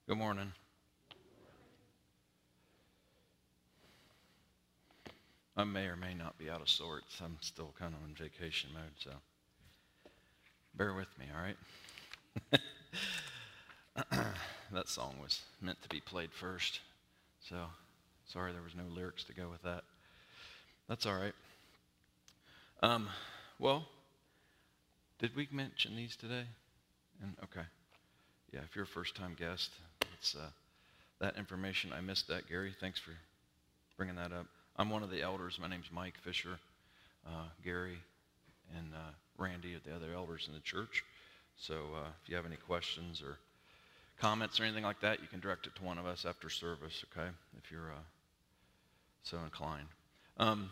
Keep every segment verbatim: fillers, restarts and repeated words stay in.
Good morning. I may or may not be out of sorts. I'm still kind of in vacation mode, so bear with me, all right? That song was meant to be played first, so sorry there was no lyrics to go with that. That's all right. Um, well, did we mention these today? And okay, yeah. If you're a first-time guest, it's uh, that information. I missed that, Gary. Thanks for bringing that up. I'm one of the elders. My name's Mike Fisher. Uh, Gary and uh, Randy are the other elders in the church. So uh, if you have any questions or comments or anything like that, you can direct it to one of us after service, okay, if you're uh, so inclined. Um,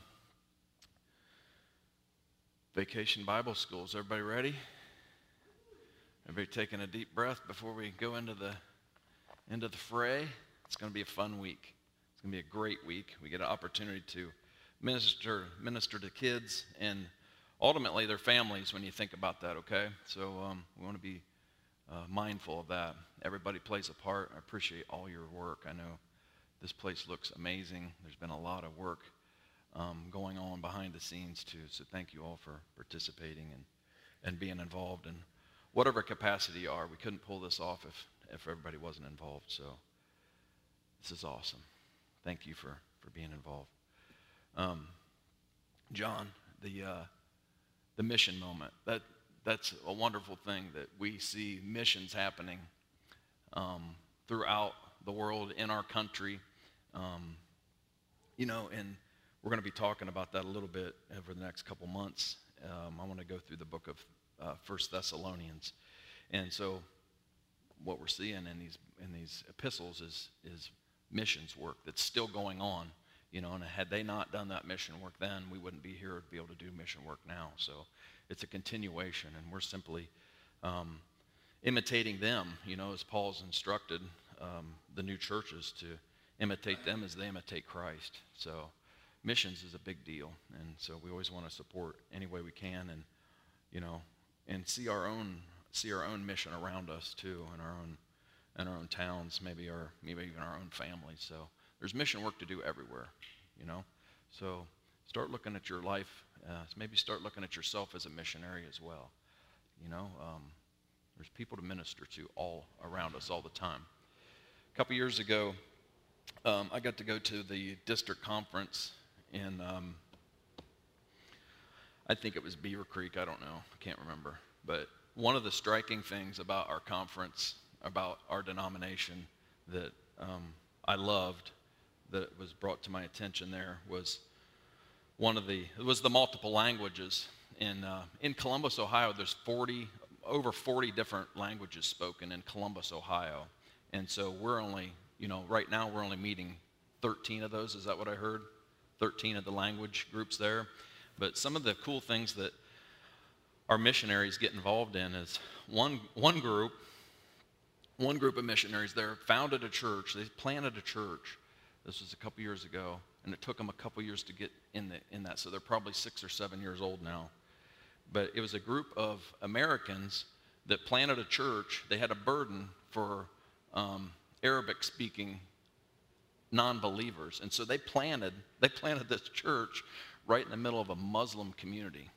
Vacation Bible Schools. Everybody ready? Everybody taking a deep breath before we go into the into the fray? It's going to be a fun week. It's going to be a great week. We get an opportunity to minister minister to kids and ultimately their families when you think about that, okay? So um, we want to be uh, mindful of that. Everybody plays a part. I appreciate all your work. I know this place looks amazing. There's been a lot of work um, going on behind the scenes too. So thank you all for participating and, and being involved in whatever capacity you are. We couldn't pull this off if, if everybody wasn't involved. So this is awesome. Thank you for, for being involved. Um, John, the uh, the mission moment, that that's a wonderful thing that we see missions happening um, throughout the world, in our country. Um, you know, and we're going to be talking about that a little bit over the next couple months. Um, I want to go through the book of uh, First Thessalonians. And so what we're seeing in these in these epistles is is missions work that's still going on, you know, and had they not done that mission work then, we wouldn't be here to be able to do mission work now. So it's a continuation, and we're simply um, imitating them, you know, as Paul's instructed um, the new churches to imitate them as they imitate Christ. So missions is a big deal, and so we always want to support any way we can, and, you know, and see our own see our own mission around us too, in our own in our own towns, maybe our maybe even our own families. So there's mission work to do everywhere, you know. So start looking at your life. Uh, maybe start looking at yourself as a missionary as well. You know, um, there's people to minister to all around us all the time. A couple years ago, um, I got to go to the district conference in, um, I think it was Beaver Creek. I don't know. I can't remember. But one of the striking things about our conference, about our denomination, that um, I loved, that was brought to my attention there, was one of the it was the multiple languages. In uh, in Columbus, Ohio, there's forty over forty different languages spoken in Columbus, Ohio, and so we're only you know right now we're only meeting thirteen of those. Is that what I heard? thirteen of the language groups there. But some of the cool things that our missionaries get involved in is one one group. One group of missionaries there founded a church. They planted a church. This was a couple years ago, and it took them a couple years to get in the, in that. So they're probably six or seven years old now. But it was a group of Americans that planted a church. They had a burden for um, Arabic-speaking non-believers, and so they planted they planted this church right in the middle of a Muslim community,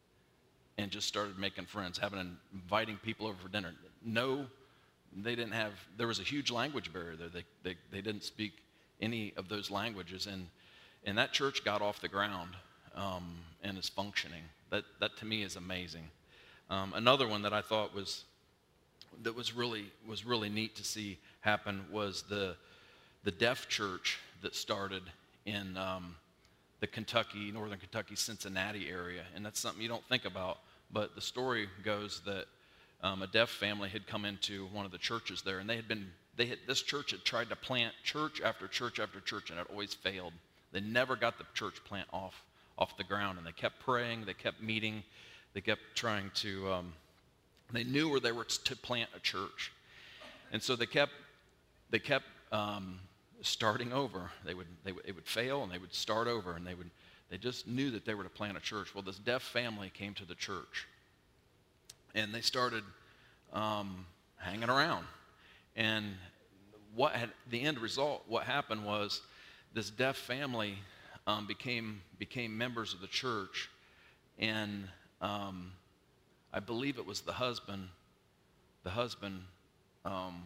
and just started making friends, having inviting people over for dinner. No. They didn't have, there was a huge language barrier there. They, they, they didn't speak any of those languages. And, and that church got off the ground um, and is functioning. That, that to me is amazing. Um, another one that I thought was, that was really, was really neat to see happen was the, the deaf church that started in um, the Kentucky, northern Kentucky, Cincinnati area. And that's something you don't think about. But the story goes that Um, a deaf family had come into one of the churches there, and they had been, they had, this church had tried to plant church after church after church, and it always failed. They never got the church plant off, off the ground, and they kept praying, they kept meeting, they kept trying to, um, they knew where they were to plant a church. And so they kept, they kept um, starting over. They would, they would, it would fail, and they would start over, and they would, they just knew that they were to plant a church. Well, this deaf family came to the church, and they started um, hanging around. And what had the end result, what happened was this deaf family um, became became members of the church, and um, I believe it was the husband. The husband um,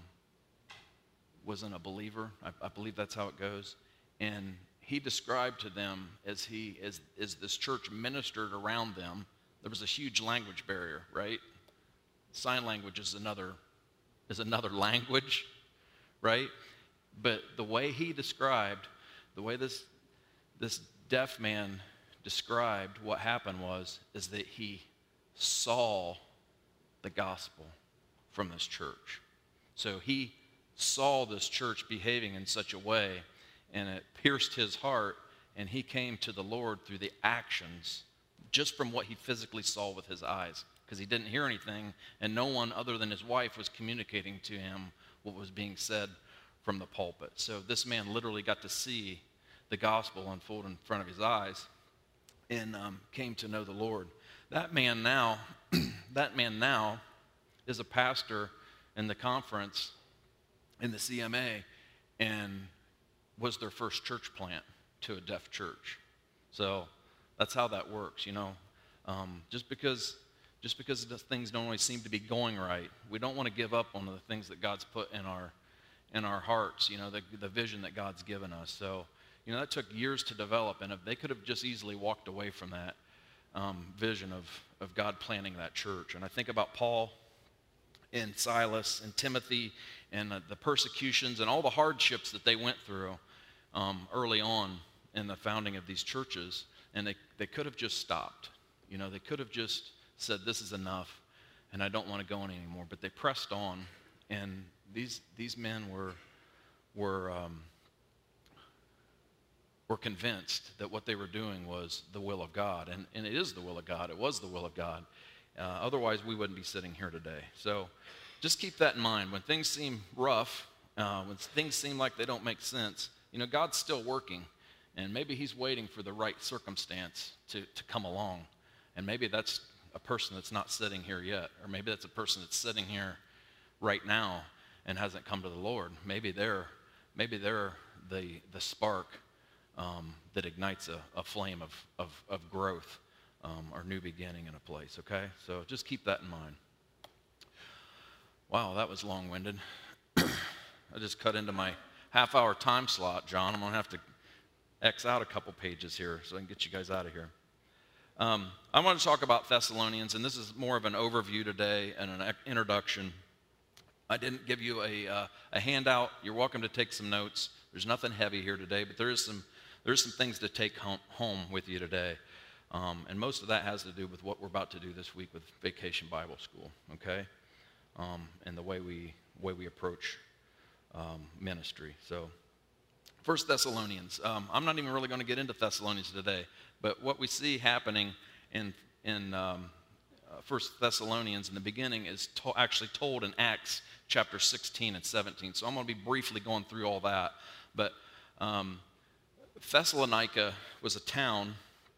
wasn't a believer. I, I believe that's how it goes, and he described to them as he as as this church ministered around them. There was a huge language barrier, right? Sign language is another is another language, right? But the way he described, the way this this deaf man described what happened was is that he saw the gospel from this church. So he saw this church behaving in such a way, and it pierced his heart, and he came to the Lord through the actions, just from what he physically saw with his eyes, because he didn't hear anything, and no one other than his wife was communicating to him what was being said from the pulpit. So this man literally got to see the gospel unfold in front of his eyes, and um, came to know the Lord. That man now, that man now is a pastor in the conference in the C M A, and was their first church plant to a deaf church. So that's how that works, you know. Um, just because just because the things don't always seem to be going right, we don't want to give up on the things that God's put in our in our hearts, you know, the, the vision that God's given us. So, you know, that took years to develop, and if they could have just easily walked away from that um, vision of, of God planting that church. And I think about Paul and Silas and Timothy and uh, the persecutions and all the hardships that they went through um, early on in the founding of these churches, and they, they could have just stopped. You know, they could have just said, this is enough, and I don't want to go on anymore. But they pressed on, and these these men were were um, were convinced that what they were doing was the will of God, and, and it is the will of God. It was the will of God. Uh, otherwise, we wouldn't be sitting here today. So just keep that in mind. When things seem rough, uh, when things seem like they don't make sense, you know, God's still working, and maybe he's waiting for the right circumstance to, to come along. And maybe that's a person that's not sitting here yet, or maybe that's a person that's sitting here right now and hasn't come to the Lord. Maybe they're, maybe they're the, the spark um, that ignites a, a flame of, of, of growth um, or new beginning in a place, okay? So just keep that in mind. Wow, that was long-winded. I just cut into my half-hour time slot, John. I'm going to have to X out a couple pages here so I can get you guys out of here. Um, I want to talk about Thessalonians, and this is more of an overview today and an introduction. I didn't give you a, uh, a handout. You're welcome to take some notes. There's nothing heavy here today, but there is some, there's some things to take home, home with you today. Um, and most of that has to do with what we're about to do this week with Vacation Bible School, okay? Um, and the way we, way we approach um, ministry. So, First Thessalonians. Um, I'm not even really going to get into Thessalonians today, but what we see happening in, in um, uh, First Thessalonians in the beginning is to- actually told in Acts chapter sixteen and seventeen. So I'm going to be briefly going through all that. But um, Thessalonica was a town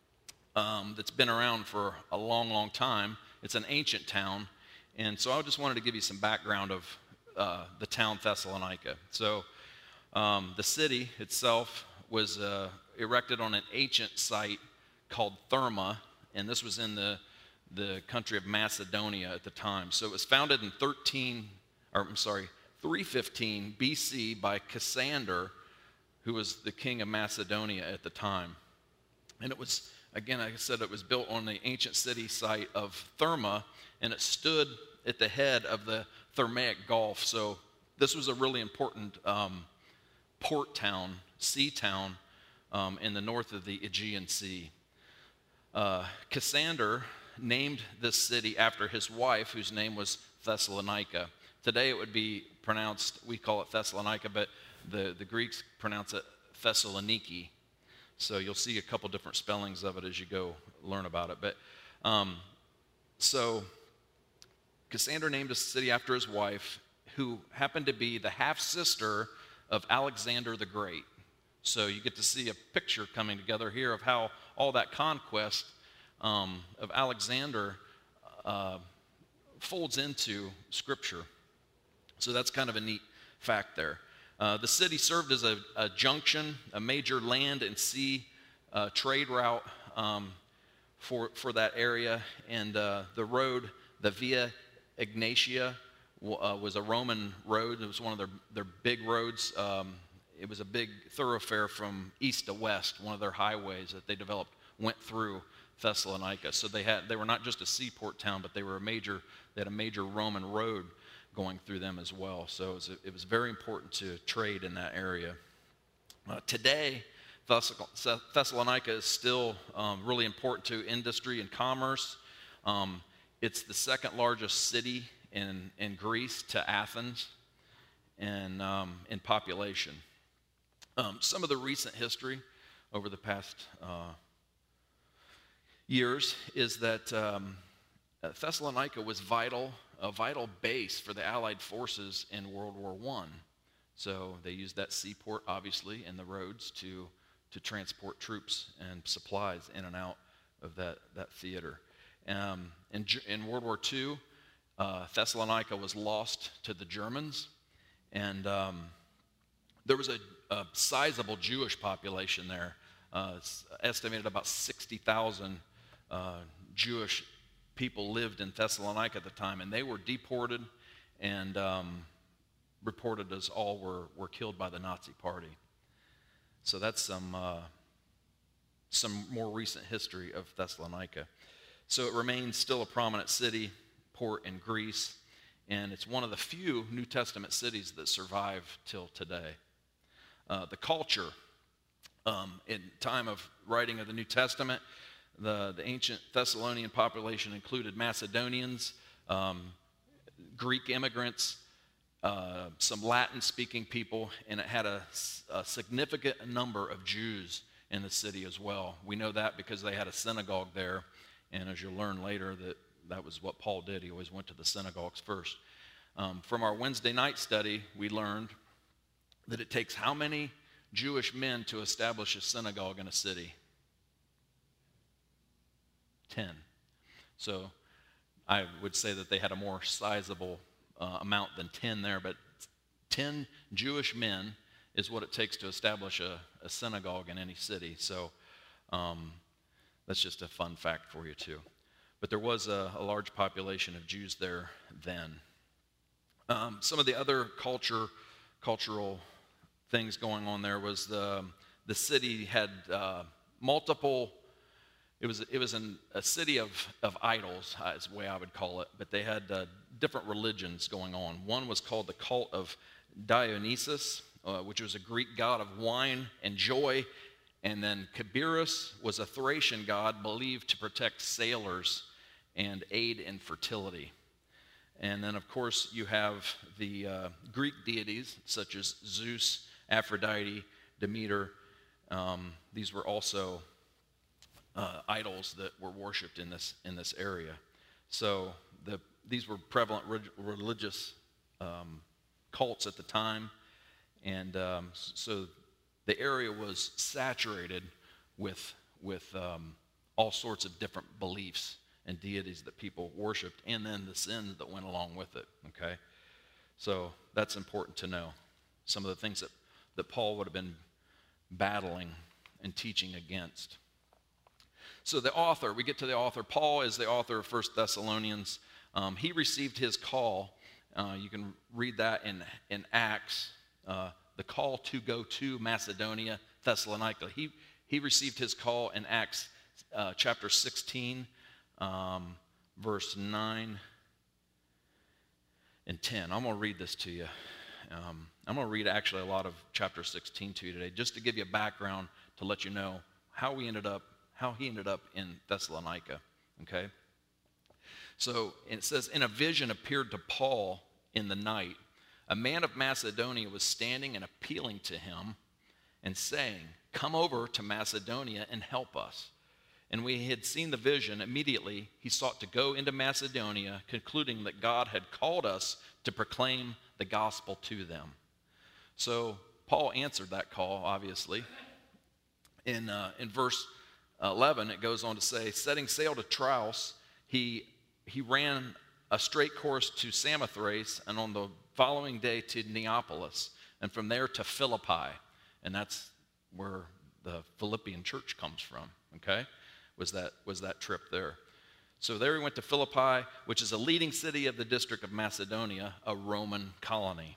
um, that's been around for a long, long time. It's an ancient town. And so I just wanted to give you some background of uh, the town Thessalonica. So um, the city itself was uh, erected on an ancient site called Therma, and this was in the, the country of Macedonia at the time. So it was founded in thirteen, or I'm sorry, three fifteen B C by Cassander, who was the king of Macedonia at the time. And it was, again, like I said, it was built on the ancient city site of Therma, and it stood at the head of the Thermaic Gulf. So this was a really important um, port town, sea town, um, in the north of the Aegean Sea. Uh, Cassander named this city after his wife, whose name was Thessalonica. Today it would be pronounced, we call it Thessalonica, but the, the Greeks pronounce it Thessaloniki. So you'll see a couple different spellings of it as you go learn about it. But um, so Cassander named a city after his wife, who happened to be the half-sister of Alexander the Great. So you get to see a picture coming together here of how all that conquest um, of Alexander uh, folds into Scripture. So that's kind of a neat fact there. Uh, the city served as a, a junction, a major land and sea uh, trade route um, for, for that area. And uh, the road, the Via Egnatia, uh, was a Roman road. It was one of their, their big roads. Um, it was a big thoroughfare from east to west. One of their highways that they developed went through Thessalonica. So they had they were not just a seaport town, but they were a major, they had a major Roman road going through them as well. So it was, it was very important to trade in that area. Uh, today, Thessalonica is still um, really important to industry and commerce. Um, it's the second largest city in, in Greece to Athens and um, in population. Um, some of the recent history over the past uh, years is that um, Thessalonica was vital, a vital base for the Allied forces in World War One. So they used that seaport, obviously, and the roads to, to transport troops and supplies in and out of that, that theater. Um, in, in World War Two, uh, Thessalonica was lost to the Germans, and um, there was a, a sizable Jewish population there. Uh, it's estimated about sixty thousand uh, Jewish people lived in Thessalonica at the time, and they were deported and um, reported as all were, were killed by the Nazi Party. So that's some, uh, some more recent history of Thessalonica. So it remains still a prominent city, port in Greece, and it's one of the few New Testament cities that survive till today. Uh, the culture, um, in time of writing of the New Testament, the, the ancient Thessalonian population included Macedonians, um, Greek immigrants, uh, some Latin-speaking people, and it had a, a significant number of Jews in the city as well. We know that because they had a synagogue there, and as you'll learn later, that that was what Paul did. He always went to the synagogues first. Um, from our Wednesday night study, we learned that it takes how many Jewish men to establish a synagogue in a city? Ten. So I would say that they had a more sizable uh, amount than ten there, but ten Jewish men is what it takes to establish a, a synagogue in any city. So um, that's just a fun fact for you too. But there was a, a large population of Jews there then. Um, some of the other culture, cultural things going on there was the, the city had uh, multiple, it was, it was an, a city of, of idols, uh, is the way I would call it, but they had uh, different religions going on. One was called the cult of Dionysus, uh, which was a Greek god of wine and joy, and then Cabirus was a Thracian god believed to protect sailors and aid in fertility. And then, of course, you have the uh, Greek deities such as Zeus, Aphrodite, Demeter. Um, these were also uh, idols that were worshipped in this in this area. So the, these were prevalent re- religious um, cults at the time, and um, so the area was saturated with with um, all sorts of different beliefs and deities that people worshipped, and then the sins that went along with it. Okay, so that's important to know. Some of the things that that Paul would have been battling and teaching against. So the author, we get to the author. Paul is the author of First Thessalonians. Um, he received his call. Uh, you can read that in, in Acts, uh, the call to go to Macedonia, Thessalonica. He, he received his call in Acts uh, chapter sixteen, um, verse nine and ten. I'm going to read this to you. Um, I'm going to read actually a lot of chapter sixteen to you today, just to give you a background to let you know how we ended up, how he ended up in Thessalonica. Okay. So it says, in a vision appeared to Paul in the night. A man of Macedonia was standing and appealing to him and saying, "Come over to Macedonia and help us." And when he had seen the vision, immediately he sought to go into Macedonia, concluding that God had called us to proclaim the gospel to them. So Paul answered that call, obviously. In, uh, in verse eleven, it goes on to say, setting sail to Troas, he, he ran a straight course to Samothrace, and on the following day to Neapolis, and from there to Philippi. And that's where the Philippian church comes from, okay, was that, was that trip there. So there we went to Philippi, which is a leading city of the district of Macedonia, a Roman colony.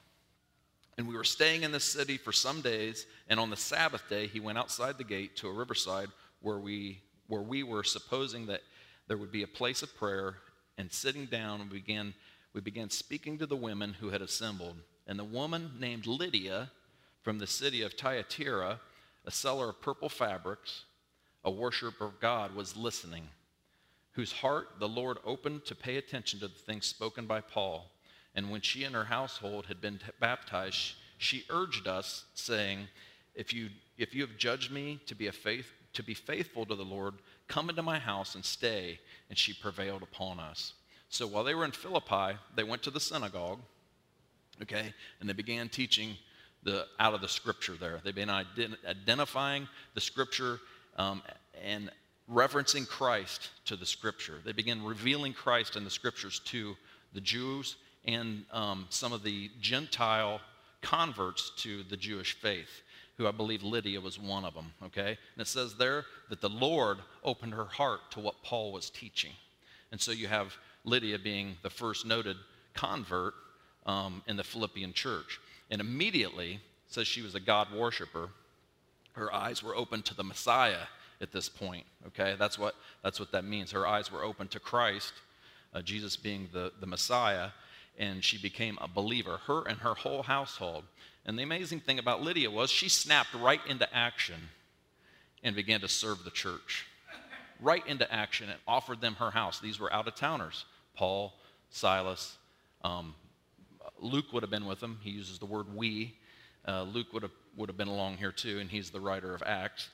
And we were staying in this city for some days, and on the Sabbath day, he went outside the gate to a riverside where we, where we were supposing that there would be a place of prayer, and sitting down, we began, we began speaking to the women who had assembled. And the woman named Lydia from the city of Thyatira, a seller of purple fabrics, a worshiper of God, was listening, whose heart the Lord opened to pay attention to the things spoken by Paul. And when she and her household had been baptized, she urged us, saying, if you, if you have judged me to be, a faith, to be faithful to the Lord, come into my house and stay. And she prevailed upon us. So while they were in Philippi, they went to the synagogue, okay, and they began teaching the out of the scripture there. They've been ident- identifying the scripture um, and referencing Christ to the scripture. They began revealing Christ in the scriptures to the Jews and um, some of the Gentile converts to the Jewish faith, who I believe Lydia was one of them, okay? And it says there that the Lord opened her heart to what Paul was teaching. And so you have Lydia being the first noted convert um, in the Philippian church. And immediately, it says she was a God worshiper, her eyes were open to the Messiah at this point, okay? That's what, that's what that means. Her eyes were open to Christ, uh, Jesus being the, the Messiah, and she became a believer, her and her whole household. And the amazing thing about Lydia was she snapped right into action and began to serve the church. Right into action and offered them her house. These were out-of-towners, Paul, Silas. Um, Luke would have been with them. He uses the word we. Uh, Luke would have, would have been along here too, and he's the writer of Acts.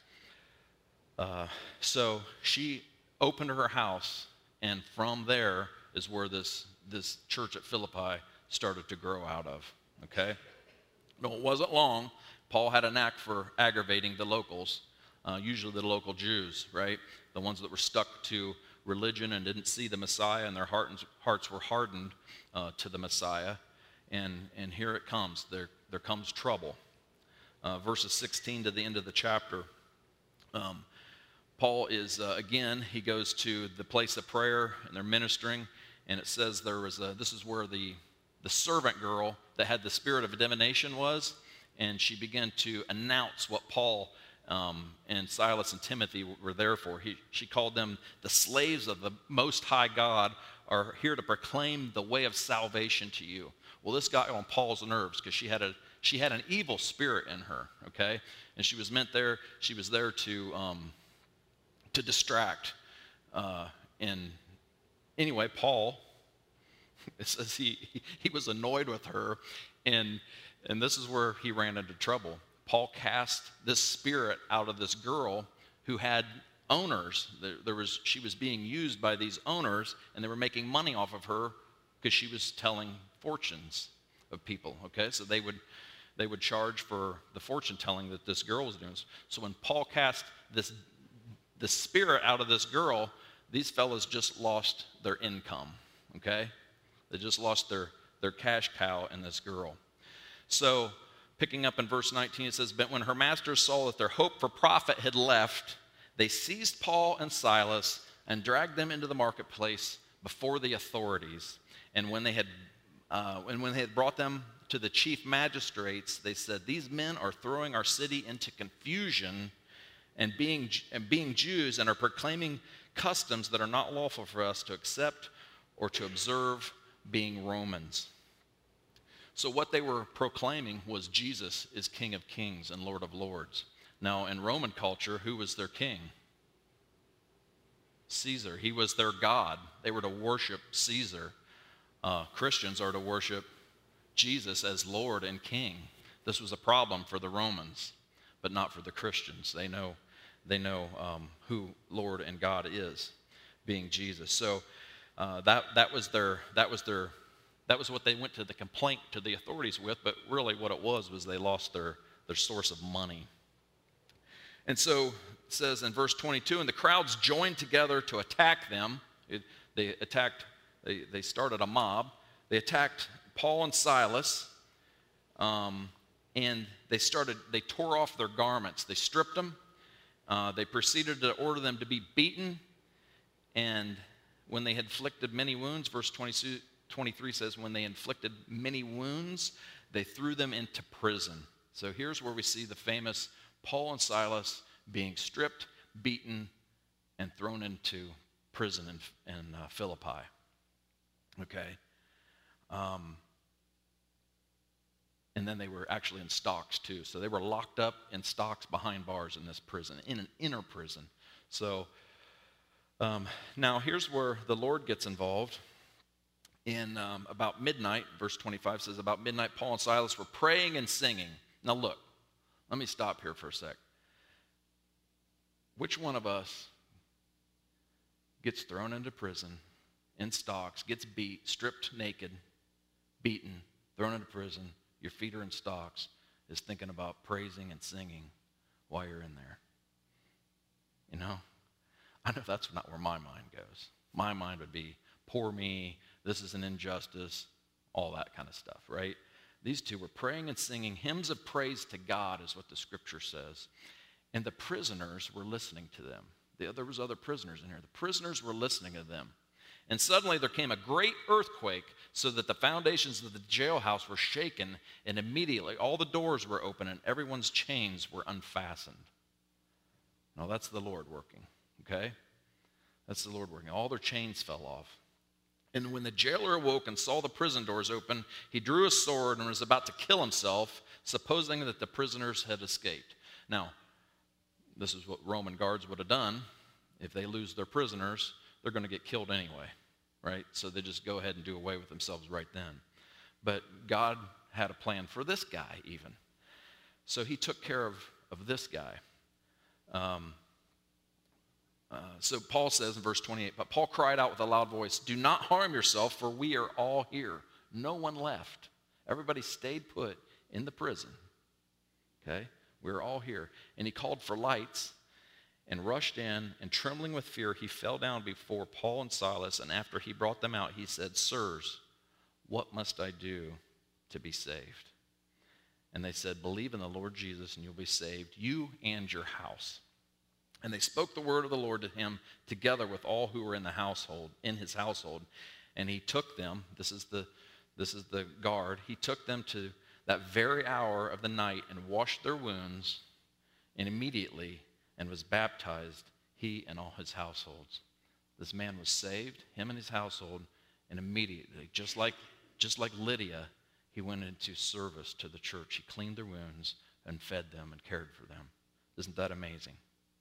Uh, so she opened her house, and from there is where this, this church at Philippi started to grow out of, okay? No, it wasn't long. Paul had a knack for aggravating the locals, uh, usually the local Jews, right? The ones that were stuck to religion and didn't see the Messiah, and their heart and, hearts were hardened uh, to the Messiah. And, and here it comes. There, there comes trouble. Uh, verses sixteen to the end of the chapter. Um, Paul is, uh, again, he goes to the place of prayer, and they're ministering. And it says there was a, this is where the, the servant girl that had the spirit of divination was. And she began to announce what Paul um, and Silas and Timothy were there for. He, she called them the slaves of the Most High God are here to proclaim the way of salvation to you. Well, this got on Paul's nerves because she had a she had an evil spirit in her, okay? And she was meant there, she was there to um, to distract. Uh, and anyway, Paul, it says he, he was annoyed with her, and and this is where he ran into trouble. Paul cast this spirit out of this girl who had owners. There, there was she was being used by these owners, and they were making money off of her because she was telling fortunes of people, okay? So they would they would charge for the fortune telling that this girl was doing. So when Paul cast this, this spirit out of this girl, these fellas just lost their income, okay? They just lost their, their cash cow in this girl. So picking up in verse nineteen, it says, but when her masters saw that their hope for profit had left, they seized Paul and Silas and dragged them into the marketplace before the authorities. And when they had uh, and when they had brought them to the chief magistrates, they said, these men are throwing our city into confusion and being, and being Jews and are proclaiming customs that are not lawful for us to accept or to observe, being Romans. So what they were proclaiming was Jesus is King of Kings and Lord of Lords. Now, in Roman culture, who was their king? Caesar. He was their God. They were to worship Caesar. Uh, Christians are to worship Jesus as Lord and King. This was a problem for the Romans, but not for the Christians. They know, they know um, who Lord and God is, being Jesus. So uh, that that was their that was their that was what they went to the complaint to the authorities with. But really, what it was was they lost their their source of money. And so it says in verse twenty-two, and the crowds joined together to attack them. It, they attacked. They, they started a mob. They attacked Paul and Silas, um, and they started, they tore off their garments. They stripped them. Uh, they proceeded to order them to be beaten. And when they had inflicted many wounds, verse twenty-two, twenty-three says, when they inflicted many wounds, they threw them into prison. So here's where we see the famous Paul and Silas being stripped, beaten, and thrown into prison in, in uh, Philippi. Okay. Um, and then they were actually in stocks too. So they were locked up in stocks behind bars in this prison, in an inner prison. So um, now here's where the Lord gets involved. In um, about midnight, verse twenty-five says, about midnight, Paul and Silas were praying and singing. Now look, let me stop here for a sec. Which one of us gets thrown into prison, in stocks, gets beat, stripped naked, beaten, thrown into prison, your feet are in stocks, is thinking about praising and singing while you're in there? You know? I know that's not where my mind goes. My mind would be, poor me, this is an injustice, all that kind of stuff, right? These two were praying and singing hymns of praise to God, is what the scripture says. And the prisoners were listening to them. There was other prisoners in here. The prisoners were listening to them. And suddenly there came a great earthquake, so that the foundations of the jailhouse were shaken, and immediately all the doors were open and everyone's chains were unfastened. Now that's the Lord working, okay? That's the Lord working. All their chains fell off. And when the jailer awoke and saw the prison doors open, he drew his sword and was about to kill himself, supposing that the prisoners had escaped. Now, this is what Roman guards would have done. If they lose their prisoners, they're going to get killed anyway, right? So they just go ahead and do away with themselves right then. But God had a plan for this guy even. So he took care of, of this guy. Um, uh, so Paul says in verse twenty-eight, but Paul cried out with a loud voice, do not harm yourself, for we are all here. No one left. Everybody stayed put in the prison. Okay? We're all here. And he called for lights and rushed in, and trembling with fear, he fell down before Paul and Silas, and after he brought them out, he said, sirs, what must I do to be saved? And they said, believe in the Lord Jesus, and you'll be saved, you and your house. And they spoke the word of the Lord to him together with all who were in the household, in his household. And he took them, this is the, this is the guard, he took them to that very hour of the night and washed their wounds, and immediately and was baptized, he and all his households. This man was saved, him and his household, and immediately, just like, just like Lydia, he went into service to the church. He cleaned their wounds and fed them and cared for them. Isn't that amazing?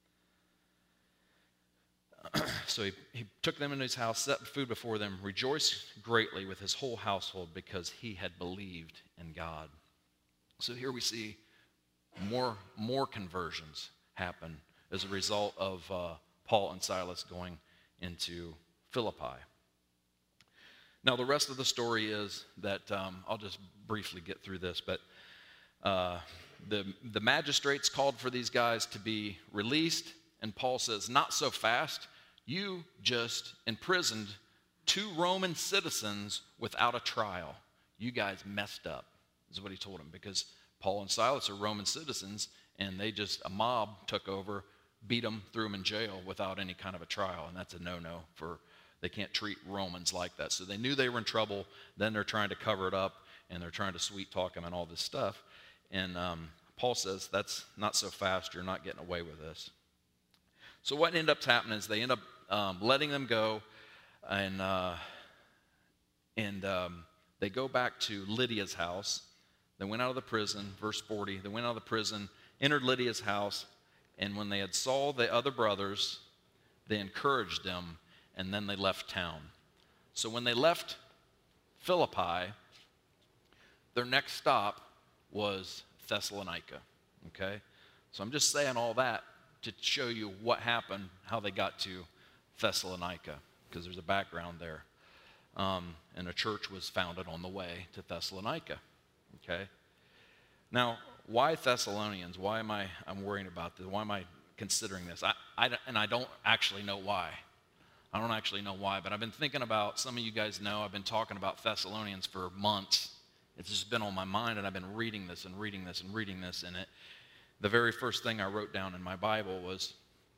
So he, he took them into his house, set food before them, rejoiced greatly with his whole household because he had believed in God. So here we see more, more conversions happen as a result of uh, Paul and Silas going into Philippi. Now the rest of the story is that, um, I'll just briefly get through this, but uh, the, the magistrates called for these guys to be released, and Paul says, not so fast. You just imprisoned two Roman citizens without a trial. You guys messed up, is what he told them, because Paul and Silas are Roman citizens, and they just, a mob took over, beat them, threw them in jail without any kind of a trial, and that's a no-no. For they can't treat Romans like that. So they knew they were in trouble, then they're trying to cover it up, and they're trying to sweet-talk them and all this stuff. And um, Paul says, that's not so fast, you're not getting away with this. So what ended up happening is they end up um, letting them go, and uh, and um, they go back to Lydia's house. They went out of the prison, verse forty, they went out of the prison, entered Lydia's house, and when they had saw the other brothers, they encouraged them, and then they left town. So when they left Philippi, their next stop was Thessalonica, okay? So I'm just saying all that to show you what happened, how they got to Thessalonica, because there's a background there. Um, and a church was founded on the way to Thessalonica, okay? Now, why Thessalonians? Why am I I'm worrying about this? Why am I considering this? I, I, and I don't actually know why. I don't actually know why, but I've been thinking about, some of you guys know, I've been talking about Thessalonians for months It's just been on my mind, and I've been reading this and reading this and reading this, and it, the very first thing I wrote down in my Bible was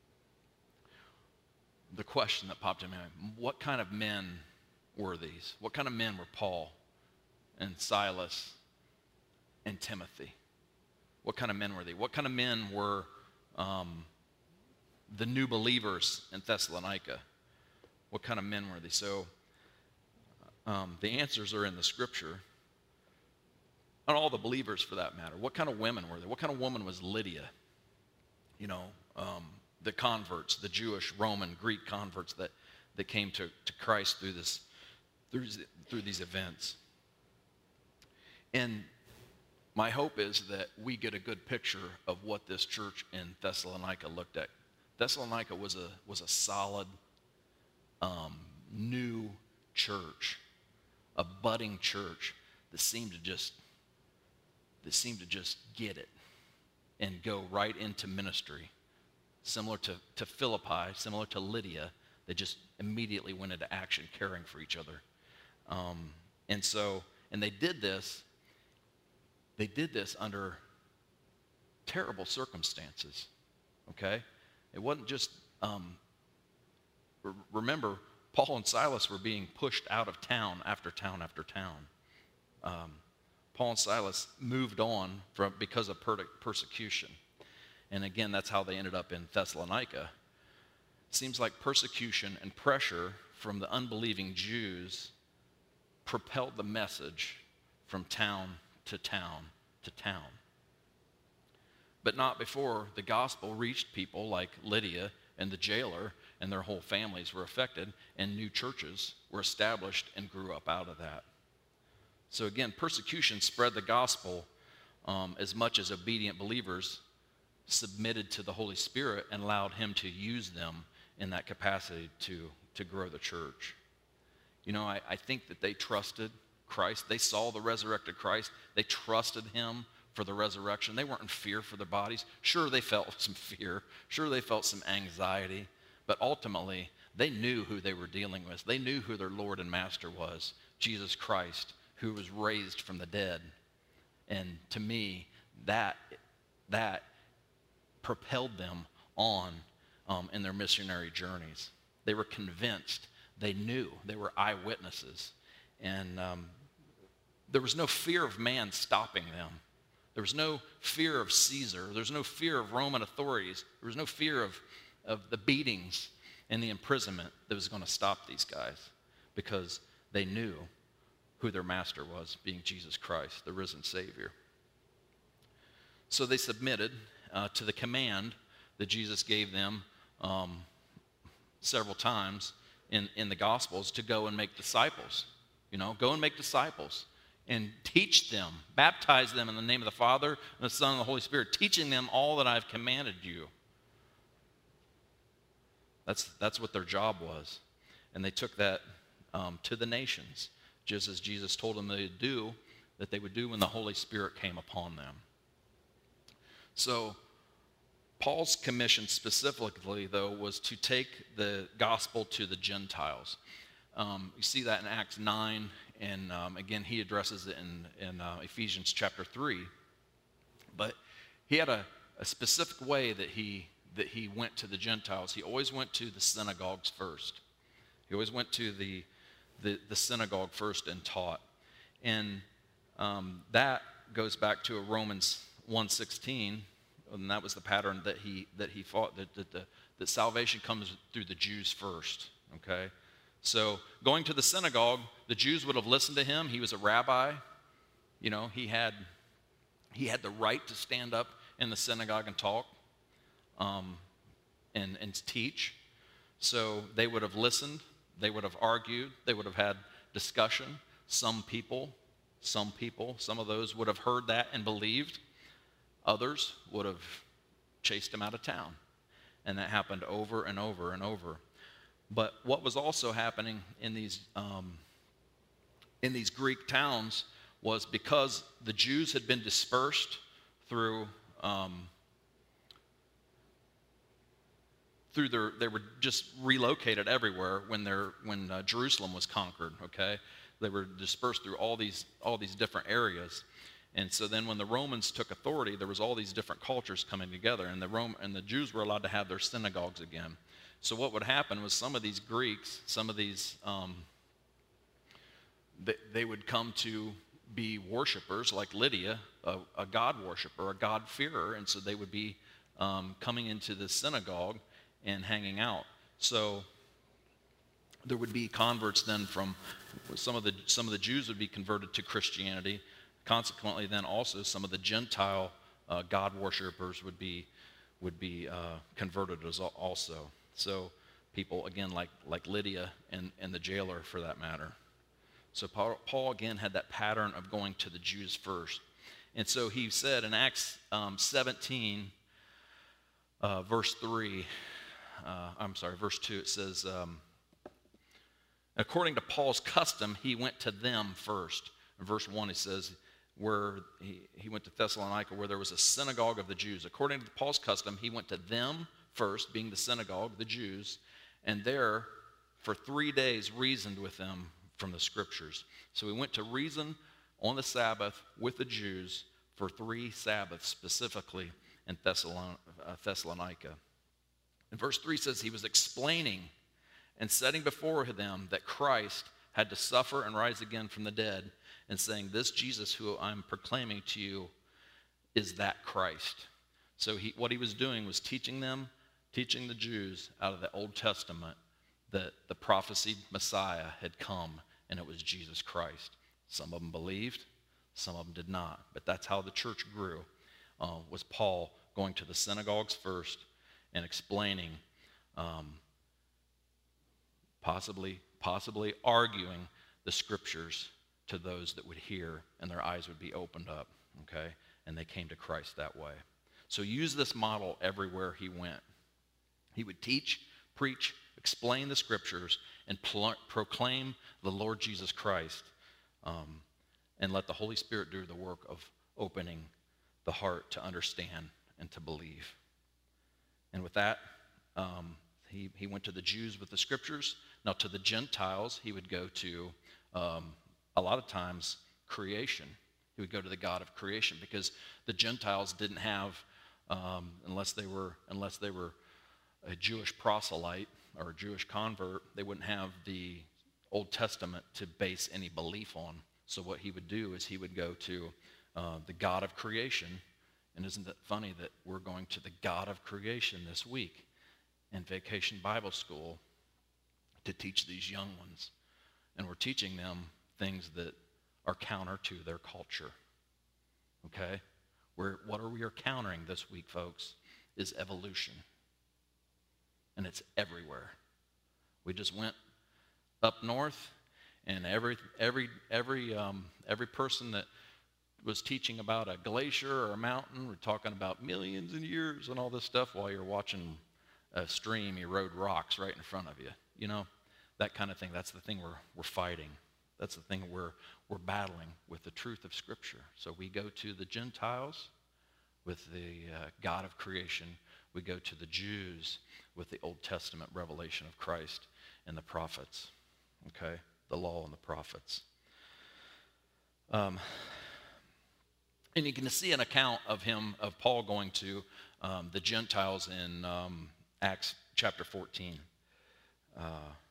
the question that popped in my mind: what kind of men were these? What kind of men were Paul and Silas and Timothy? What kind of men were they? What kind of men were um, the new believers in Thessalonica? What kind of men were they? So um, the answers are in the scripture. And all the believers, for that matter. What kind of women were there? What kind of woman was Lydia? You know, um, the converts, the Jewish, Roman, Greek converts that, that came to, to Christ through this, through, through these events. And my hope is that we get a good picture of what this church in Thessalonica looked at. Thessalonica was a was a solid, um, new church, a budding church that seemed to just that seemed to just get it and go right into ministry, similar to to Philippi, similar to Lydia. They just immediately went into action, caring for each other, um, and so and they did this. They did this under terrible circumstances, okay? It wasn't just, um, re- remember, Paul and Silas were being pushed out of town after town after town. Um, Paul and Silas moved on from because of per- persecution. And again, that's how they ended up in Thessalonica. It seems like persecution and pressure from the unbelieving Jews propelled the message from town to town to town. But not before the gospel reached people like Lydia and the jailer, and their whole families were affected, and new churches were established and grew up out of that. So again, persecution spread the gospel um, as much as obedient believers submitted to the Holy Spirit and allowed him to use them in that capacity to, to grow the church. You know, I, I think that they trusted Christ. They saw the resurrected Christ. They trusted him for the resurrection. They weren't in fear for their bodies. Sure, they felt some fear. Sure, they felt some anxiety. But ultimately, they knew who they were dealing with. They knew who their Lord and Master was, Jesus Christ, who was raised from the dead. And to me, that, that propelled them on um, in their missionary journeys. They were convinced. They knew. They were eyewitnesses. And um, there was no fear of man stopping them. There was no fear of Caesar. There was no fear of Roman authorities. There was no fear of, of the beatings and the imprisonment that was going to stop these guys, because they knew who their master was, being Jesus Christ, the risen Savior. So they submitted uh, to the command that Jesus gave them um, several times in, in the Gospels to go and make disciples. You know, go and make disciples and teach them, baptize them in the name of the Father and the Son and the Holy Spirit, teaching them all that I've commanded you. That's, that's what their job was. And they took that um, to the nations, just as Jesus told them they would do, that they would do when the Holy Spirit came upon them. So Paul's commission specifically, though, was to take the gospel to the Gentiles. Um, you see that in Acts nine, and um, again, he addresses it in, in uh, Ephesians chapter three. But he had a, a specific way that he, that he went to the Gentiles. He always went to the synagogues first. He always went to the, the, the synagogue first and taught. And um, that goes back to a Romans one sixteen, and that was the pattern that he, that he fought, that, that, the, that salvation comes through the Jews first, okay? So going to the synagogue, the Jews would have listened to him. He was a rabbi. You know, he had, he had the right to stand up in the synagogue and talk um, and, and teach. So they would have listened. They would have argued. They would have had discussion. Some people, some people, some of those would have heard that and believed. Others would have chased him out of town. And that happened over and over and over. But what was also happening in these um, in these Greek towns was, because the Jews had been dispersed through um, through their, they were just relocated everywhere when their when uh, Jerusalem was conquered. Okay, they were dispersed through all these all these different areas. And so then when the Romans took authority, there was all these different cultures coming together, and the Rome and the Jews were allowed to have their synagogues again. So what would happen was some of these Greeks, some of these, um, they, they would come to be worshipers, like Lydia, a, a God worshiper, a God-fearer, and so they would be um, coming into the synagogue and hanging out. So there would be converts then from some of the some of the Jews would be converted to Christianity. Consequently, then also some of the Gentile uh, God worshipers would be would be uh, converted as also. So people again like like Lydia and and the jailer for that matter. So Paul, Paul again had that pattern of going to the Jews first, and so he said in Acts um, seventeen, uh, verse three. Uh, I'm sorry, verse two. It says, um, according to Paul's custom, he went to them first. In verse one, it says, where he, he went to Thessalonica, where there was a synagogue of the Jews. According to Paul's custom, he went to them first, being the synagogue, the Jews, and there for three days reasoned with them from the Scriptures. So he went to reason on the Sabbath with the Jews for three Sabbaths, specifically in Thessalon- uh, Thessalonica. And verse three says he was explaining and setting before them that Christ had to suffer and rise again from the dead, and saying, this Jesus who I'm proclaiming to you is that Christ. So he, what he was doing was teaching them, teaching the Jews out of the Old Testament that the prophesied Messiah had come, and it was Jesus Christ. Some of them believed, some of them did not. But that's how the church grew, uh, was Paul going to the synagogues first and explaining, um, possibly, possibly arguing the Scriptures to those that would hear, and their eyes would be opened up, okay? And they came to Christ that way. So use this model everywhere he went. He would teach, preach, explain the Scriptures, and pl- proclaim the Lord Jesus Christ, um, and let the Holy Spirit do the work of opening the heart to understand and to believe. And with that, um, he, he went to the Jews with the Scriptures. Now to the Gentiles, he would go to... Um, a lot of times creation. He would go to the God of creation, because the Gentiles didn't have, um, unless they were unless they were a Jewish proselyte or a Jewish convert, they wouldn't have the Old Testament to base any belief on. So what he would do is he would go to uh, the God of creation. And isn't it funny that we're going to the God of creation this week in Vacation Bible School to teach these young ones? And we're teaching them things that are counter to their culture, okay? We're, what are we encountering this week, folks, is evolution. And it's everywhere. We just went up north, and every every every um, every person that was teaching about a glacier or a mountain, we're talking about millions of years and all this stuff, while you're watching a stream erode rocks right in front of you. You know, that kind of thing. That's the thing we're we're fighting. That's the thing we're we're battling with, the truth of Scripture. So we go to the Gentiles with the uh, God of creation. We go to the Jews with the Old Testament revelation of Christ and the prophets, okay? The law and the prophets. Um, and you can see an account of him, of Paul going to um, the Gentiles in um, Acts chapter fourteen. Uh,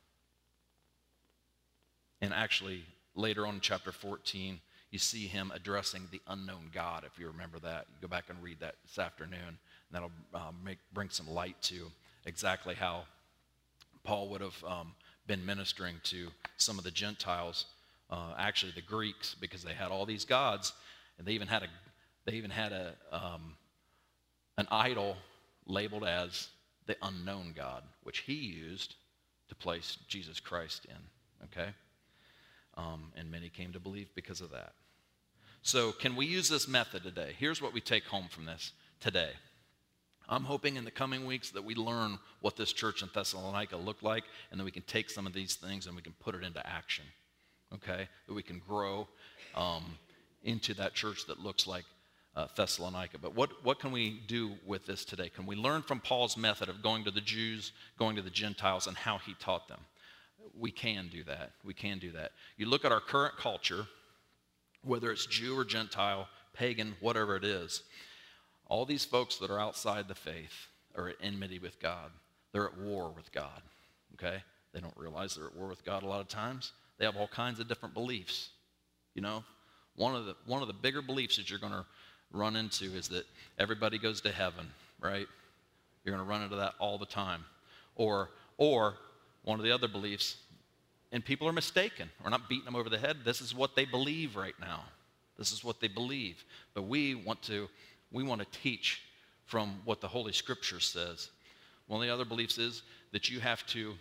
And actually, later on in chapter fourteen, you see him addressing the unknown God, if you remember that. You go back and read that this afternoon, and that'll uh, make, bring some light to exactly how Paul would have um, been ministering to some of the Gentiles, uh, actually the Greeks, because they had all these gods, and they even had a they even had a um, an idol labeled as the unknown God, which he used to place Jesus Christ in, okay? Um, and many came to believe because of that. So can we use this method today? Here's what we take home from this today. I'm hoping in the coming weeks that we learn what this church in Thessalonica looked like, and that we can take some of these things and we can put it into action, okay? That we can grow um, into that church that looks like uh, Thessalonica. But what, what can we do with this today? Can we learn from Paul's method of going to the Jews, going to the Gentiles, and how he taught them? we can do that. We can do that. You look at our current culture, whether it's Jew or Gentile, pagan, whatever it is, all these folks that are outside the faith are at enmity with God. They're at war with God, okay? They don't realize they're at war with God a lot of times. They have all kinds of different beliefs, you know? One of the, one of the bigger beliefs that you're going to run into is that everybody goes to heaven, right? You're going to run into that all the time. Or, or one of the other beliefs, and people are mistaken. We're not beating them over the head. This is what they believe right now. This is what they believe. But we want to, we want to teach from what the Holy Scripture says. One of the other beliefs is that you have to,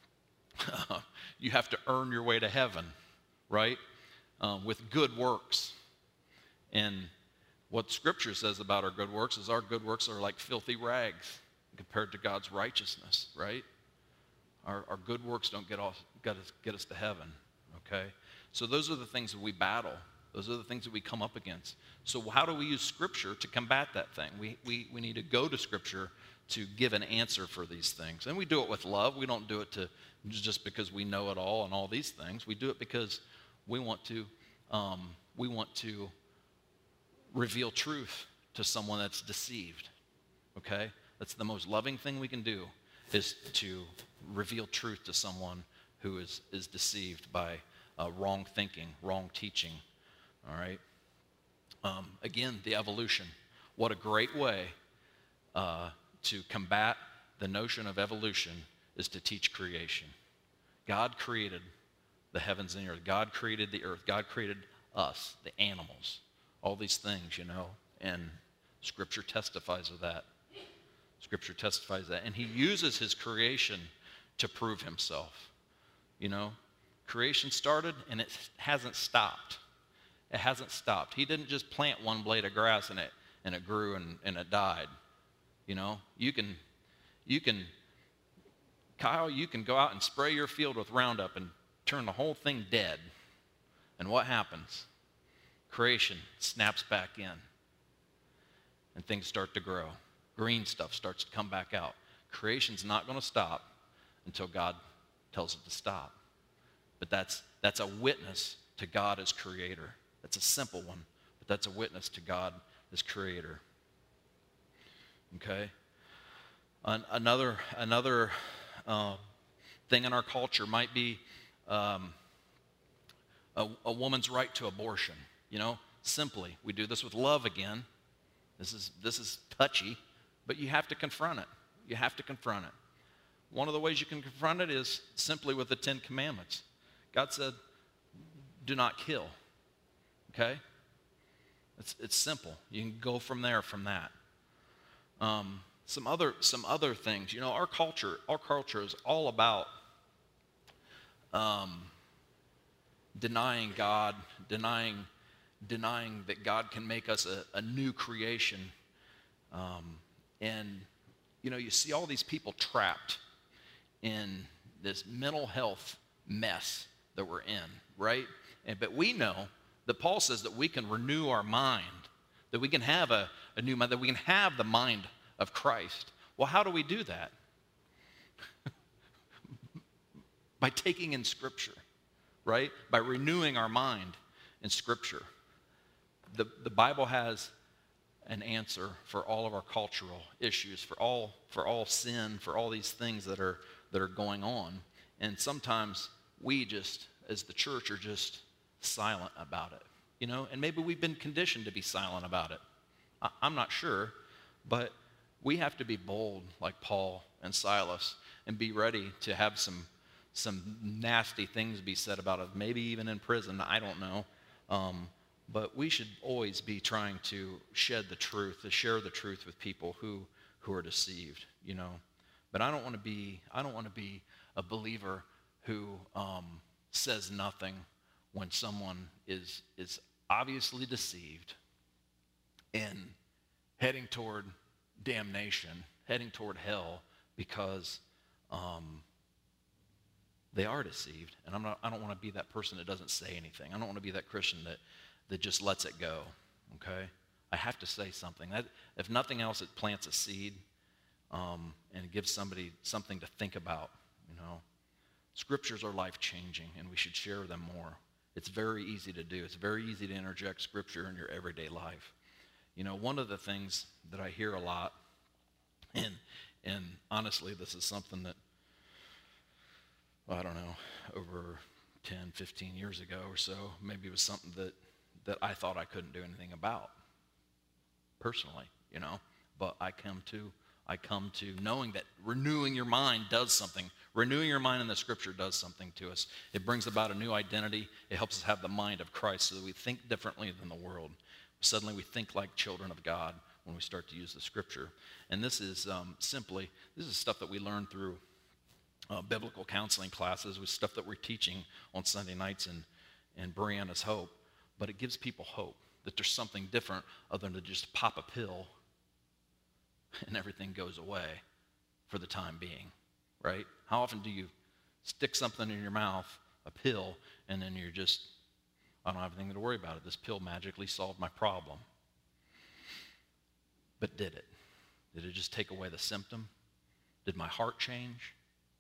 you have to earn your way to heaven, right? Um, with good works. And what Scripture says about our good works is our good works are like filthy rags compared to God's righteousness, right? Our, our good works don't get, off, get, us, get us to heaven, okay? So those are the things that we battle. Those are the things that we come up against. So how do we use Scripture to combat that thing? We, we, we need to go to Scripture to give an answer for these things. And we do it with love. We don't do it to just because we know it all and all these things. We do it because we want to, um, we want to reveal truth to someone that's deceived, okay? That's the most loving thing we can do, is to reveal truth to someone who is, is deceived by uh, wrong thinking, wrong teaching, all right? Um, again, the evolution. What a great way uh, to combat the notion of evolution is to teach creation. God created the heavens and the earth. God created the earth. God created us, the animals, all these things, you know, and Scripture testifies of that. Scripture testifies that. And he uses his creation to prove himself. You know, creation started and it hasn't stopped. It hasn't stopped. He didn't just plant one blade of grass and it and it grew and, and it died. You know, you can, you can, Kyle, you can go out and spray your field with Roundup and turn the whole thing dead. And what happens? Creation snaps back in and things start to grow. Green stuff starts to come back out. Creation's not going to stop until God tells it to stop. But that's, that's a witness to God as creator. That's a simple one, but that's a witness to God as creator. Okay? An, another another uh, thing in our culture might be um, a, a woman's right to abortion. You know, simply, we do this with love again. This is this is touchy, but you have to confront it. You have to confront it. One of the ways you can confront it is simply with the Ten Commandments. God said, do not kill. Okay? It's, it's simple. You can go from there, from that. Um, some other some other things. You know, our culture, our culture is all about um, denying God, denying denying that God can make us a, a new creation. Um, and, you know, you see all these people trapped in this mental health mess that we're in, right? And, but we know that Paul says that we can renew our mind, that we can have a, a new mind, that we can have the mind of Christ. Well, how do we do that? By taking in Scripture, right? By renewing our mind in Scripture. The, the Bible has an answer for all of our cultural issues, for all, for all sin, for all these things that are, that are going on. And sometimes we just, as the church, are just silent about it, you know? And maybe we've been conditioned to be silent about it. I, I'm not sure, but we have to be bold like Paul and Silas and be ready to have some, some nasty things be said about us, maybe even in prison, I don't know. Um, But we should always be trying to shed the truth, to share the truth with people who, who are deceived, you know. But I don't want to be, I don't want to be a believer who um, says nothing when someone is, is obviously deceived and heading toward damnation, heading toward hell because um, they are deceived. And I'm not, I don't want to be that person that doesn't say anything. I don't want to be that Christian that that just lets it go, okay? I have to say something. That, if nothing else, it plants a seed um, and it gives somebody something to think about, you know? Scriptures are life-changing, and we should share them more. It's very easy to do. It's very easy to interject Scripture in your everyday life. You know, one of the things that I hear a lot, and and honestly, this is something that, well, I don't know, over ten, fifteen years ago or so, maybe it was something that, that I thought I couldn't do anything about, personally, you know. But I come to, I come to knowing that renewing your mind does something. Renewing your mind in the Scripture does something to us. It brings about a new identity. It helps us have the mind of Christ so that we think differently than the world. Suddenly we think like children of God when we start to use the Scripture. And this is um, simply, this is stuff that we learn through uh, biblical counseling classes, with stuff that we're teaching on Sunday nights in, in Brianna's Hope. But it gives people hope that there's something different other than to just pop a pill and everything goes away for the time being, right? How often do you stick something in your mouth, a pill, and then you're just, I don't have anything to worry about it. This pill magically solved my problem. But did it? Did it just take away the symptom? Did my heart change?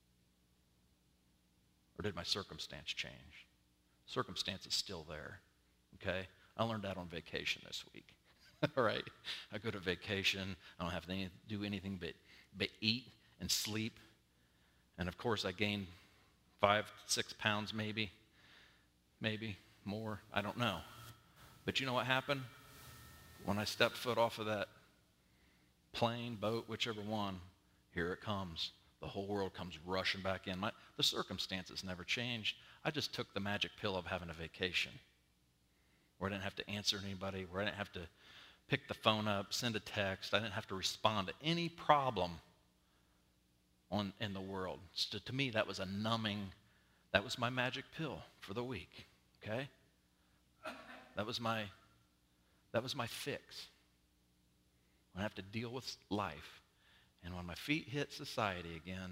Or did my circumstance change? Circumstance is still there, okay? I learned that on vacation this week. All right, I go to vacation. I don't have to do anything but, but eat and sleep. And of course, I gained five, six pounds maybe, maybe more. I don't know. But you know what happened? When I stepped foot off of that plane, boat, whichever one, here it comes. The whole world comes rushing back in. My, the circumstances never changed. I just took the magic pill of having a vacation, where I didn't have to answer anybody, where I didn't have to pick the phone up, send a text. I didn't have to respond to any problem on in the world. So to me, that was a numbing, that was my magic pill for the week, okay? That was my, that was my fix. When I have to deal with life, and when my feet hit society again,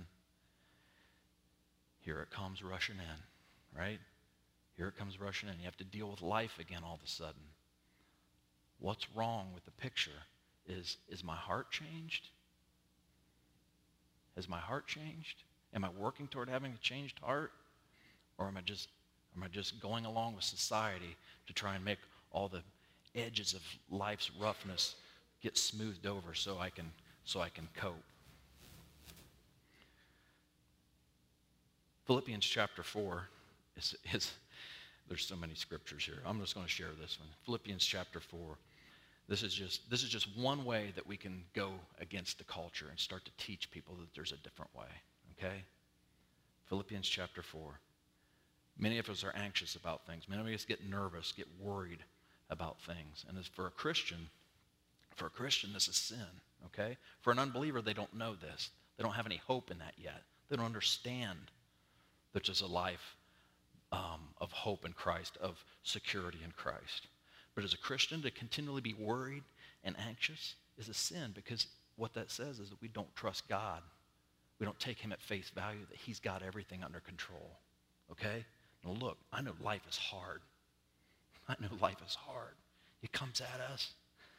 here it comes rushing in, right? Here it comes rushing in. You have to deal with life again all of a sudden. What's wrong with the picture is, is my heart changed? Has my heart changed? Am I working toward having a changed heart? Or am I just, am I just going along with society to try and make all the edges of life's roughness get smoothed over so I can, so I can cope? Philippians chapter four is, is there's so many scriptures here. I'm just going to share this one. Philippians chapter four. This is just this is just one way that we can go against the culture and start to teach people that there's a different way. Okay? Philippians chapter four. Many of us are anxious about things. Many of us get nervous, get worried about things. And as for a Christian, for a Christian, this is sin. Okay? For an unbeliever, they don't know this. They don't have any hope in that yet. They don't understand that there's a life um, of hope in Christ, of security in Christ. But as a Christian, to continually be worried and anxious is a sin, because what that says is that we don't trust God. We don't take him at face value, that he's got everything under control. Okay? Now look, I know life is hard. I know life is hard. It comes at us.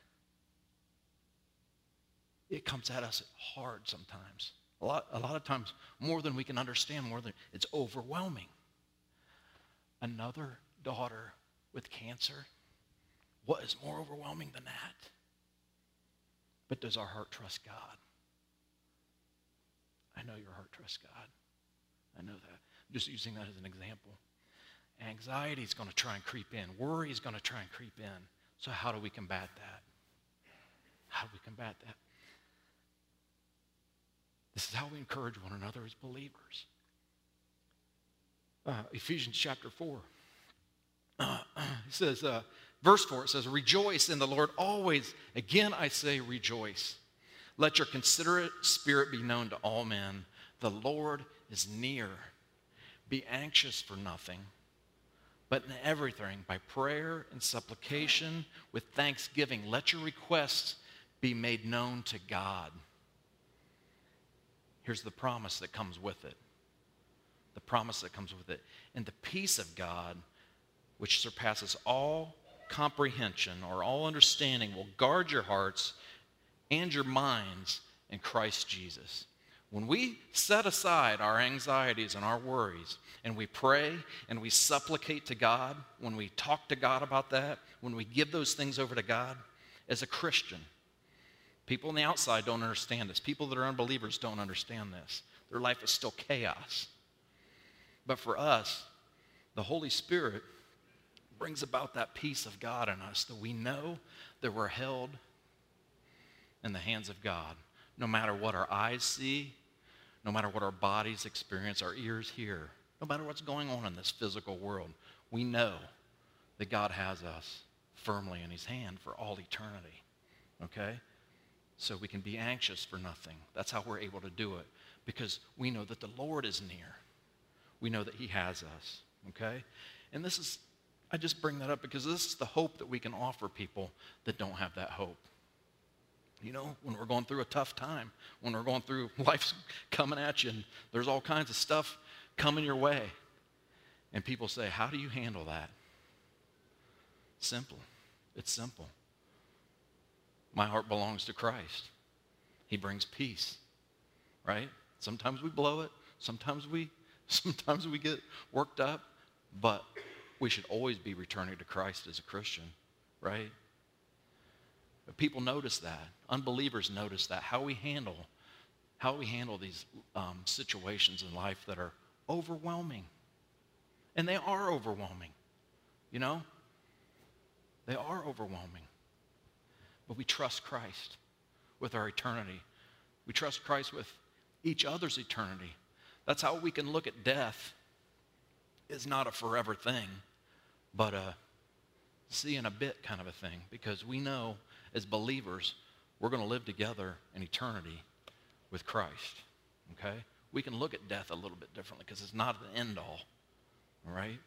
It comes at us hard sometimes. A lot, a lot of times, more than we can understand, more than it's overwhelming. Another daughter with cancer. What is more overwhelming than that? But does our heart trust God? I know your heart trusts God. I know that. I'm just using that as an example. Anxiety is going to try and creep in. Worry is going to try and creep in. So how do we combat that? How do we combat that? This is how we encourage one another as believers. Uh, Ephesians chapter four. Uh, it says, uh, verse four, it says, rejoice in the Lord always. Again, I say rejoice. Let your considerate spirit be known to all men. The Lord is near. Be anxious for nothing, but in everything, by prayer and supplication, with thanksgiving, let your requests be made known to God. Here's the promise that comes with it. The promise that comes with it. And the peace of God, which surpasses all comprehension or all understanding, will guard your hearts and your minds in Christ Jesus. When we set aside our anxieties and our worries and we pray and we supplicate to God, when we talk to God about that, when we give those things over to God, as a Christian, people on the outside don't understand this. People that are unbelievers don't understand this. Their life is still chaos. But for us, the Holy Spirit brings about that peace of God in us, that we know that we're held in the hands of God. No matter what our eyes see, no matter what our bodies experience, our ears hear, no matter what's going on in this physical world, we know that God has us firmly in his hand for all eternity, okay? So we can be anxious for nothing. That's how we're able to do it, because we know that the Lord is near. We know that he has us, okay? And this is, I just bring that up because this is the hope that we can offer people that don't have that hope. You know, when we're going through a tough time, when we're going through, life's coming at you and there's all kinds of stuff coming your way. And people say, how do you handle that? Simple. It's simple. My heart belongs to Christ. He brings peace, right? Sometimes we blow it. Sometimes we, sometimes we get worked up. But we should always be returning to Christ as a Christian, right? But people notice that. Unbelievers notice that. How we handle, how we handle these um, situations in life that are overwhelming. And they are overwhelming, you know? They are overwhelming. But we trust Christ with our eternity. We trust Christ with each other's eternity. That's how we can look at death as not a forever thing, but a see in a bit kind of a thing, because we know as believers we're going to live together in eternity with Christ, okay? We can look at death a little bit differently because it's not the end all, all right?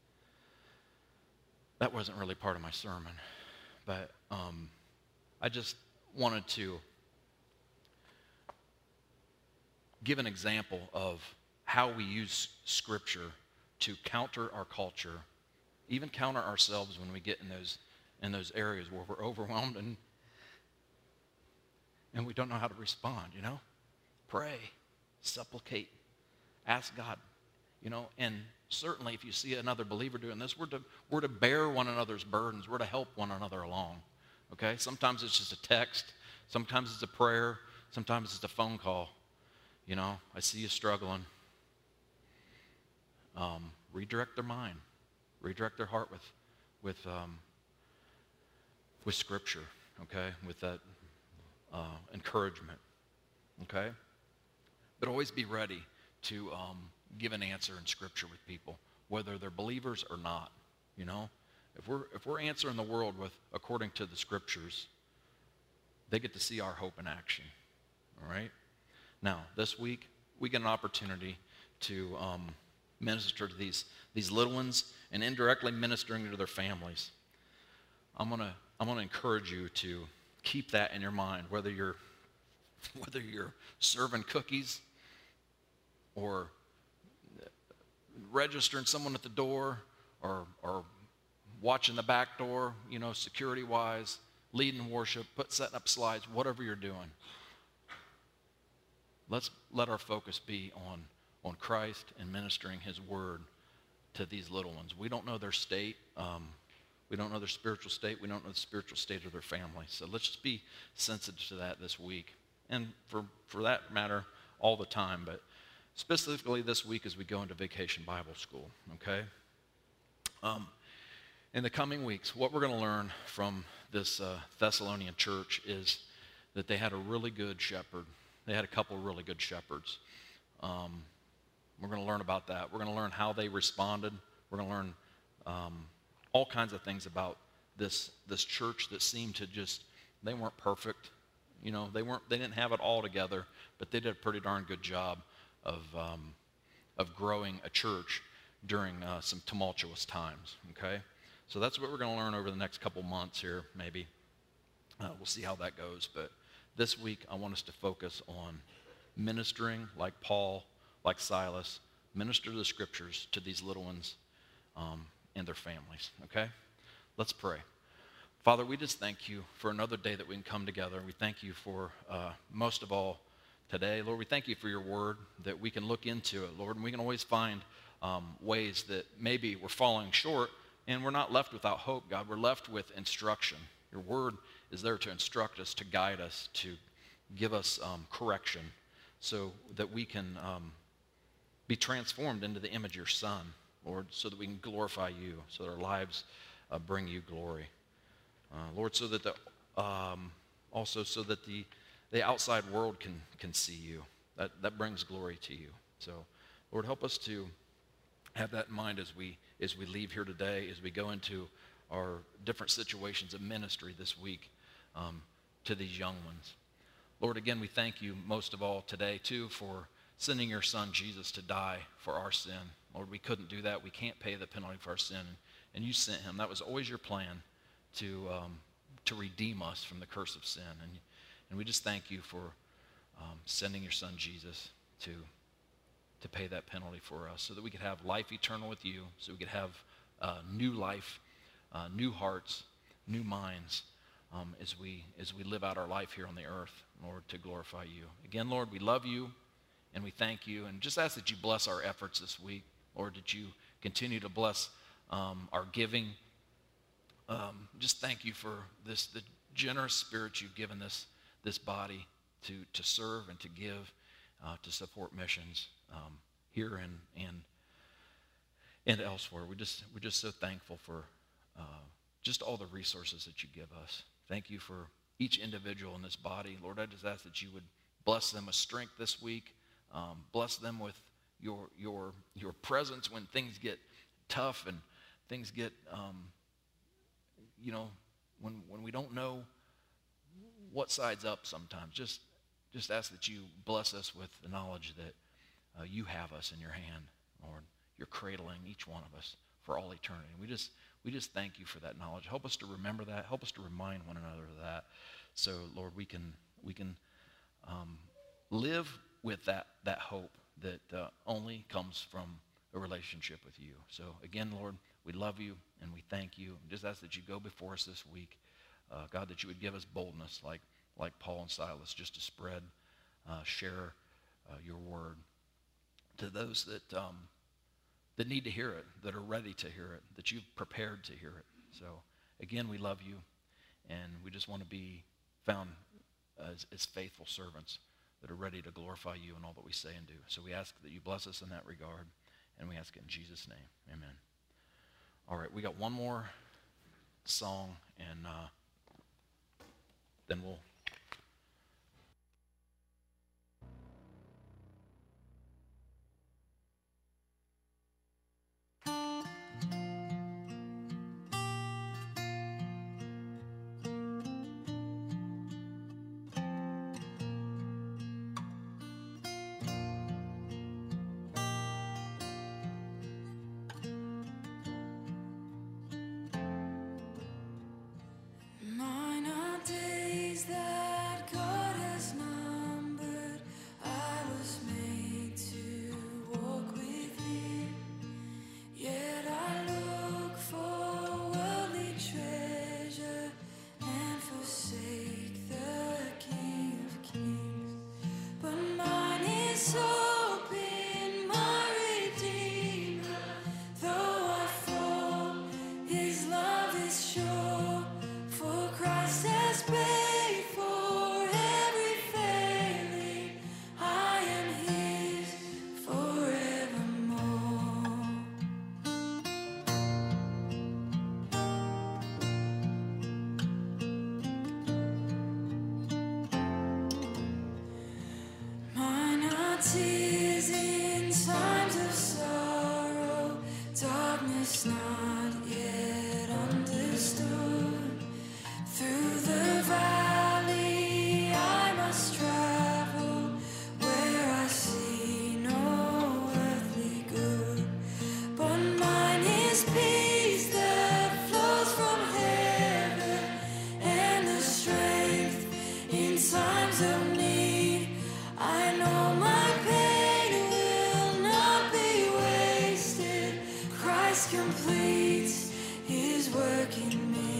That wasn't really part of my sermon, but um, I just wanted to give an example of how we use Scripture to counter our culture, even counter ourselves when we get in those in those areas where we're overwhelmed and and we don't know how to respond, you know? Pray, supplicate, ask God, you know, and certainly if you see another believer doing this, we're to, we're to bear one another's burdens. We're to help one another along, okay? Sometimes it's just a text. Sometimes it's a prayer. Sometimes it's a phone call. You know, I see you struggling. Um, redirect their mind. Redirect their heart with, with, um, with Scripture, okay? With that uh, encouragement, okay? But always be ready to um, give an answer in Scripture with people, whether they're believers or not, you know? If we're, if we're answering the world with according to the Scriptures, they get to see our hope in action, all right? Now, this week, we get an opportunity to um, minister to these, these little ones and indirectly ministering to their families. I'm going to I'm going to encourage you to keep that in your mind, whether you're whether you're serving cookies or registering someone at the door or or watching the back door, you know, security-wise, leading worship, put setting up slides, whatever you're doing. Let's let our focus be on, on Christ and ministering his word to these little ones. We don't know their state. Um, we don't know their spiritual state. We don't know the spiritual state of their family. So let's just be sensitive to that this week. And for, for that matter, all the time. But specifically this week as we go into Vacation Bible School, okay? Um, in the coming weeks, what we're going to learn from this uh, Thessalonian church is that they had a really good shepherd. They had a couple of really good shepherds. Um, we're going to learn about that. We're going to learn how they responded. We're going to learn um, all kinds of things about this this church that seemed to just, they weren't perfect. You know, they weren't. They didn't have it all together, but they did a pretty darn good job of um, of growing a church during uh, some tumultuous times. Okay, so that's what we're going to learn over the next couple months here. Maybe uh, we'll see how that goes, but. This week, I want us to focus on ministering like Paul, like Silas, minister the Scriptures to these little ones um, and their families, okay? Let's pray. Father, we just thank you for another day that we can come together. We thank you for, uh, most of all, today. Lord, we thank you for your word, that we can look into it, Lord, and we can always find um, ways that maybe we're falling short, and we're not left without hope, God. We're left with instruction. Your word is there to instruct us, to guide us, to give us um, correction, so that we can um, be transformed into the image of your Son, Lord, so that we can glorify you, so that our lives uh, bring you glory. Uh, Lord, so that the, um, also so that the, the outside world can, can see you. That, that brings glory to you. So, Lord, help us to have that in mind as we, as we leave here today, as we go into our different situations of ministry this week um, to these young ones. Lord, again, we thank you most of all today, too, for sending your Son, Jesus, to die for our sin. Lord, we couldn't do that. We can't pay the penalty for our sin. And you sent him. That was always your plan, to um, to redeem us from the curse of sin. And, and we just thank you for um, sending your Son, Jesus, to, to pay that penalty for us, so that we could have life eternal with you, so we could have uh, new life, uh, new hearts, new minds, um, as we as we live out our life here on the earth, Lord, to glorify you. Again, Lord, we love you, and we thank you, and just ask that you bless our efforts this week. Lord, that you continue to bless um, our giving. Um, just thank you for this, the generous spirit you've given this, this body to, to serve and to give, uh, to support missions um, here and, and, and elsewhere. We just, we're just so thankful for uh, just all the resources that you give us. Thank you for each individual in this body. Lord, I just ask that you would bless them with strength this week. Um, bless them with your, your, your presence when things get tough and things get, um, you know, when, when we don't know what side's up sometimes. Just, just ask that you bless us with the knowledge that uh, you have us in your hand, Lord. You're cradling each one of us for all eternity. We just, we just thank you for that knowledge. Help us to remember that. Help us to remind one another of that. So, Lord, we can, we can um, live with that, that hope that uh, only comes from a relationship with you. So, again, Lord, we love you and we thank you. And just ask that you go before us this week. Uh, God, that you would give us boldness like, like Paul and Silas, just to spread, uh, share uh, your word to those that um, that need to hear it, that are ready to hear it, that you've prepared to hear it. So, again, we love you, and we just want to be found as, as faithful servants that are ready to glorify you in all that we say and do. So we ask that you bless us in that regard, and we ask it in Jesus' name. Amen. All right, we got one more song, and uh, then we'll... Mine are days that God has numbered. I was made to walk with Him. Yet I look for worldly treasure and forsake the King of Kings. But mine is hope in my Redeemer. Though I fall, His love is sure. For Christ has paid for every failing. I am His forevermore. Mine are tears in times of sorrow, darkness not yet understood. Through the valley I must travel, where I see no earthly good. But mine is peace that flows from heaven, and the strength in times of need. I know my pain will not be wasted. Christ completes His work in me.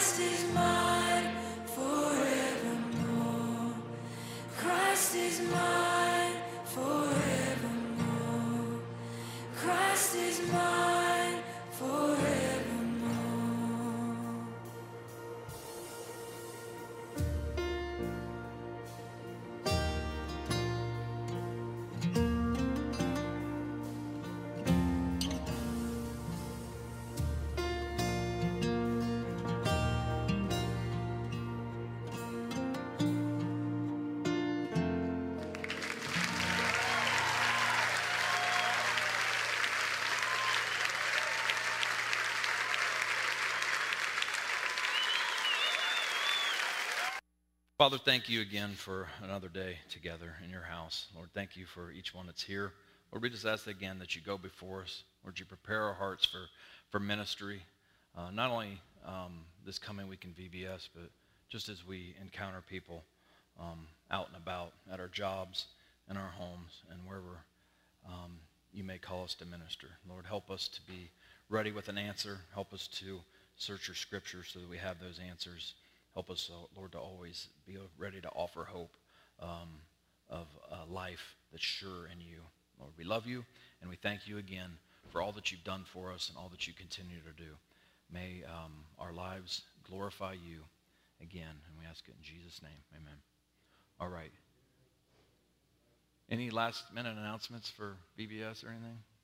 Christ is mine forevermore. Christ is mine forevermore. Christ is mine forevermore. Father, thank you again for another day together in your house. Lord, thank you for each one that's here. Lord, we just ask again that you go before us. Lord, you prepare our hearts for, for ministry, uh, not only um, this coming week in V B S, but just as we encounter people um, out and about at our jobs, in our homes, and wherever um, you may call us to minister. Lord, help us to be ready with an answer. Help us to search your scriptures so that we have those answers. Help us, Lord, to always be ready to offer hope um, of a life that's sure in you. Lord, we love you, and we thank you again for all that you've done for us and all that you continue to do. May um, our lives glorify you again, and we ask it in Jesus' name. Amen. All right. Any last-minute announcements for V B S or anything?